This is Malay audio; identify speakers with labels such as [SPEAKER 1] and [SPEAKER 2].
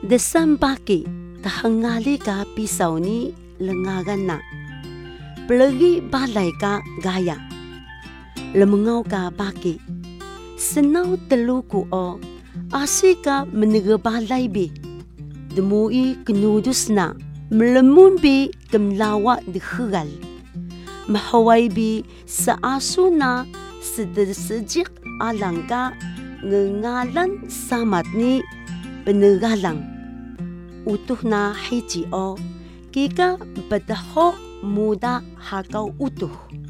[SPEAKER 1] Desan baki tahangali ka pisaw ni lengagan na. Pelagi balay ka gaya. Lemengaw ka baki. Senaw telu ku o. Asyik ka menegabalay bi. Demui kenudus na. Melemun bi kemlawa dikhegal. Mahaway bi sa aso na sedesejik alang ka ngengalan samat ni penegalang. Utuh na hiji o, kika badahok muda hakaw utuh.